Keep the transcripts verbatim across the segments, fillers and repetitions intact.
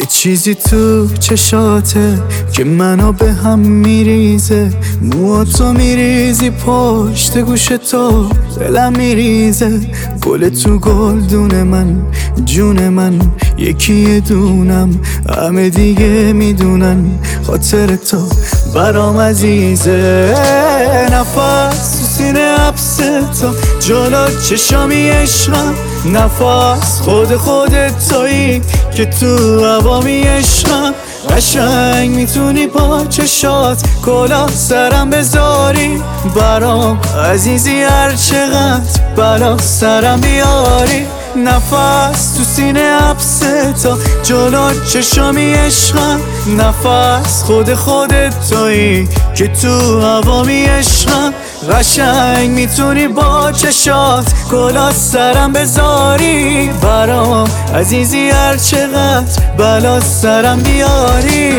چیزی تو چشاته که منو به هم میریزه، موهاتو میریزی پشت گوش تو، دلم میریزه. گل تو گلدون من، جون من یکی دونم، همه دیگه میدونن خاطر تو برام عزیزه. نفس تو سینه حبس تو، جلو چشامی عشقم، نفس خود خودت تویی که تو هوامی عشقم. قشنگ میتونی با چشات کلاه سرم بذاری، برام عزیزی هر چقدر بلا سرم بیاری. نفس تو سینه حبس تا، جلو چشامی عشقم، نفس خود خودت تویی که تو هوامی عشقم. قشنگ میتونی با چشات کلاه سرم بذاری، برام عزیزی هر چقدر بلا سرم بیاری.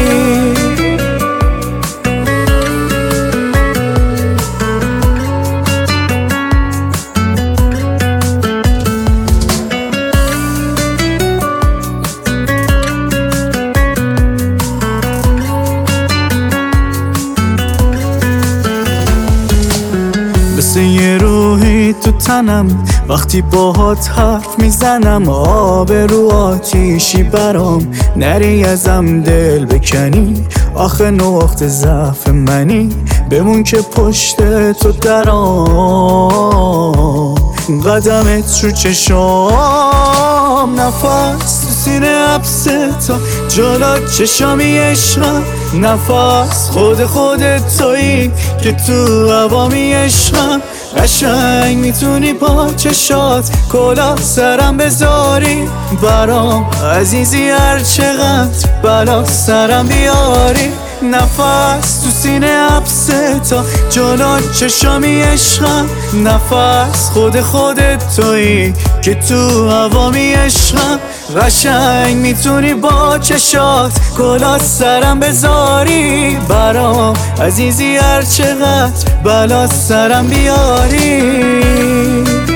مثل یه روحی تو تنم، وقتی باهات حرف میزنم، آب رو آتیشی برام نری ازم دل بکنی. آخه نقطه ضعف منی، بمون که پشت تو درام، قدمت رو چشام. نفس تو سینه حبس تا، جلو چشامی عشقم، نفس خود خودت تویی که تو هوامی عشقم. قشنگ میتونی با چشات کلاه سرم بذاری، برام عزیزی هر چقدر بلا سرم بیاری. نفس تو سینه حبس تا، جلو چشامی عشقم، نفس خود خودت تویی که تو هوامی عشقم. قشنگ میتونی با چشات کلاه سرم بذاری، برام عزیزی هر چقدر بلا سرم بیاری.